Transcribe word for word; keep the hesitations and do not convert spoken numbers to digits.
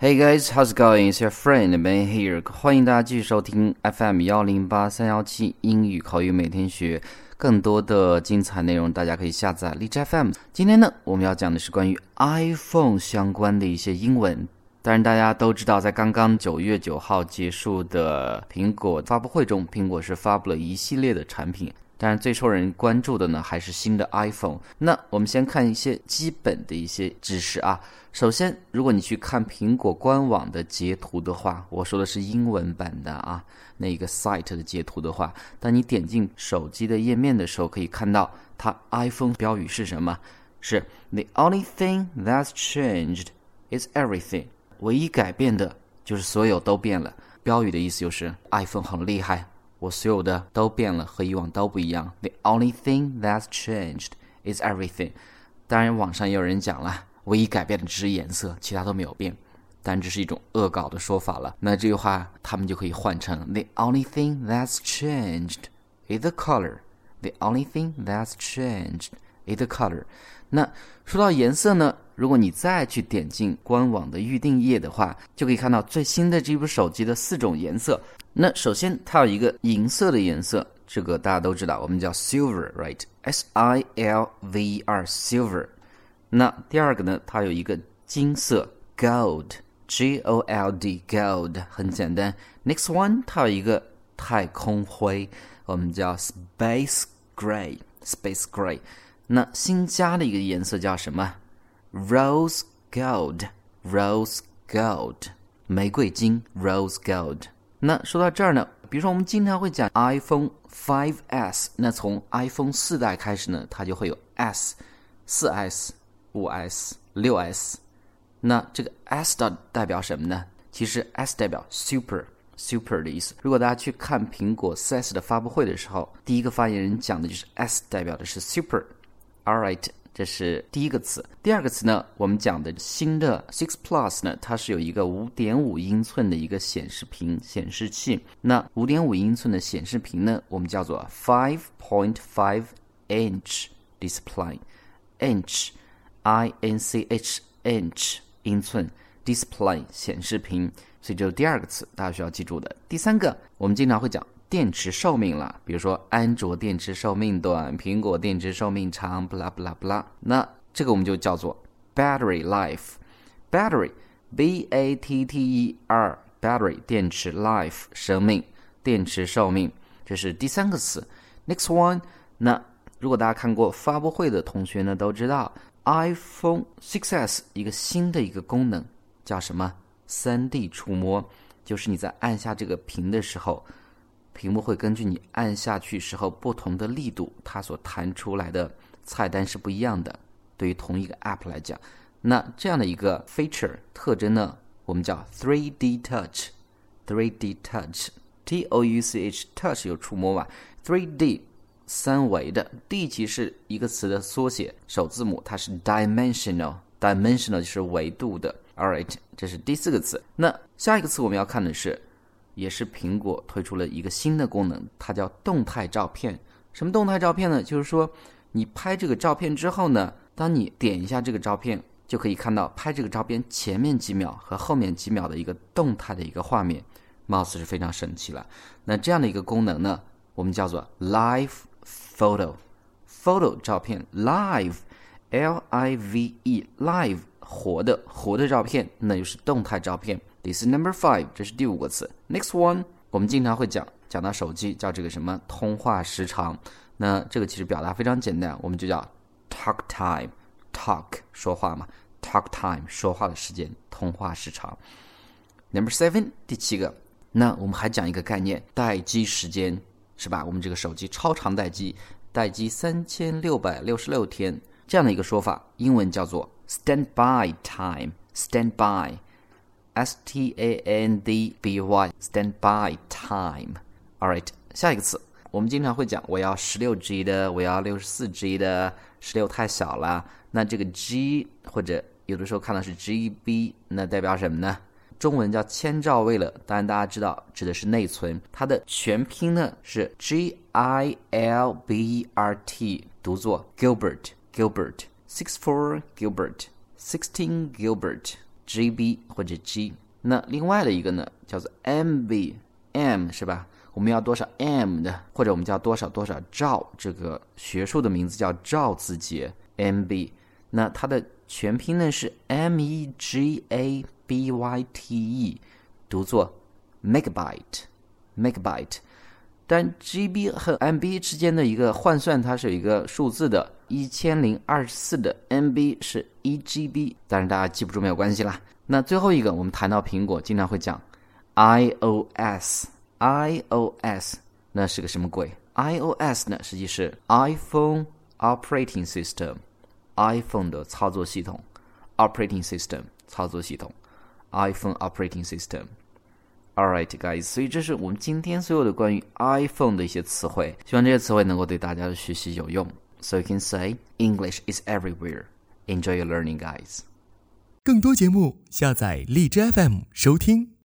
Hey guys, how's it going? It's your friend Ben here. 欢迎大家继续收听 F M 一零八三一七 英语口语每天学，更多的精彩内容大家可以下载荔枝 F M。今天呢，我们要讲的是关于 iPhone 相关的一些英文。当然大家都知道，在刚刚九月九号结束的苹果发布会中，苹果是发布了一系列的产品。当然最受人关注的呢还是新的 iPhone。 那我们先看一些基本的一些知识啊。首先，如果你去看苹果官网的截图的话，我说的是英文版的啊，那个 site 的截图的话，当你点进手机的页面的时候，可以看到它 iPhone 标语是什么？是 The only thing that's changed is everything。 唯一改变的就是所有都变了。标语的意思就是 iPhone 很厉害，我所有的都变了，和以往都不一样。 The only thing that's changed is everything。 当然网上也有人讲了，唯一改变的只是颜色，其他都没有变，但这是一种恶搞的说法了。那这句话他们就可以换成 The only thing that's changed is the color。 The only thing that's changed is the color。 那说到颜色呢，如果你再去点进官网的预定页的话，就可以看到最新的这部手机的四种颜色。那首先它有一个银色的颜色，这个大家都知道，我们叫 silver， right？ S I L V E R silver。 那第二个呢，它有一个金色 gold， G O L D gold， 很简单。 Next one， 它有一个太空灰，我们叫 space gray， space gray。 那新加的一个颜色叫什么？ rose gold， rose gold， 玫瑰金 rose gold。那说到这儿呢，比如说我们经常会讲 iPhone 五 S， 那从 iPhone 四代开始呢，它就会有 S， 四 S， 五 S， 六 S。 那这个 S 代表什么呢？其实 S 代表 super super 的意思。如果大家去看苹果 四 S 的发布会的时候，第一个发言人讲的就是 S 代表的是 super。 Alright，这是第一个词。第二个词呢，我们讲的新的 六 Plus 呢，它是有一个 五点五英寸的一个显示屏显示器。那 五点五英寸的显示屏呢，我们叫做 five point five inch display。 inch I N C H inch 英寸， display 显示屏，所以这是第二个词大家需要记住的。第三个，我们经常会讲电池寿命了，比如说安卓电池寿命短，苹果电池寿命长 blah blah blah。 那这个我们就叫做 battery life。 battery B A T T E R battery 电池 life 生命，电池寿命，这是第三个词。 Next one， 那如果大家看过发布会的同学呢，都知道 iPhone 六 S 一个新的一个功能叫什么？ 三 D 触摸，就是你在按下这个屏的时候，屏幕会根据你按下去时候不同的力度，它所弹出来的菜单是不一样的，对于同一个 app 来讲。那这样的一个 feature 特征呢，我们叫 three D touch。 three D touch T O U C H touch 有触摸吧， three D 三维的， D 其实是一个词的缩写，首字母它是 dimensional， dimensional 就是维度的。 Alright， 这是第四个词。那下一个词我们要看的是，也是苹果推出了一个新的功能，它叫动态照片。什么动态照片呢？就是说你拍这个照片之后呢，当你点一下这个照片，就可以看到拍这个照片前面几秒和后面几秒的一个动态的一个画面，貌似是非常神奇了。那这样的一个功能呢，我们叫做 live photo。 photo 照片 live L I V E live 活的活的照片，那就是动态照片。This is number five， 这是第五个词。 Next one， 我们经常会讲讲到手机叫这个什么通话时长。那这个其实表达非常简单，我们就叫 talk time。 talk 说话嘛， talk time 说话的时间，通话时长。 Number seven， 第七个，那我们还讲一个概念，待机时间，是吧？我们这个手机超长待机，待机三千六百六十六天，这样的一个说法，英文叫做 standby time。 standby S T A N D B Y standby time。 Alright， 下一个词，我们经常会讲我要 十六 G 的，我要 六十四 G 的， 十六太小了。那这个 G 或者有的时候看到是 G B， 那代表什么呢？中文叫千兆位了，当然大家知道指的是内存，它的全拼呢是 G I L B E R T， 读作 Gilbert Gilbert six four Gilbert sixteen Gilbert G B 或者 G。 那另外的一个呢叫做 M B， M 是吧，我们要多少 M 的，或者我们叫多少多少兆，这个学术的名字叫兆字节 M B。 那它的全拼呢是 M E G A B Y T E， 读作 Megabyte Megabyte。 但 G B 和 M B 之间的一个换算它是有一个数字的，一千零二十四的 M B 是一 G B， 当然大家记不住没有关系啦。那最后一个我们谈到苹果经常会讲 iOS iOS， 那是个什么鬼？ iOS 呢实际是 iPhone Operating System， iPhone 的操作系统， Operating System 操作系统， iPhone Operating System。Alright guys， 所以这是我们今天所有的关于 iPhone 的一些词汇，希望这些词汇能够对大家的学习有用。 So you can say English is everywhere. Enjoy your learning guys。 更多节目下载荔枝 F M 收听。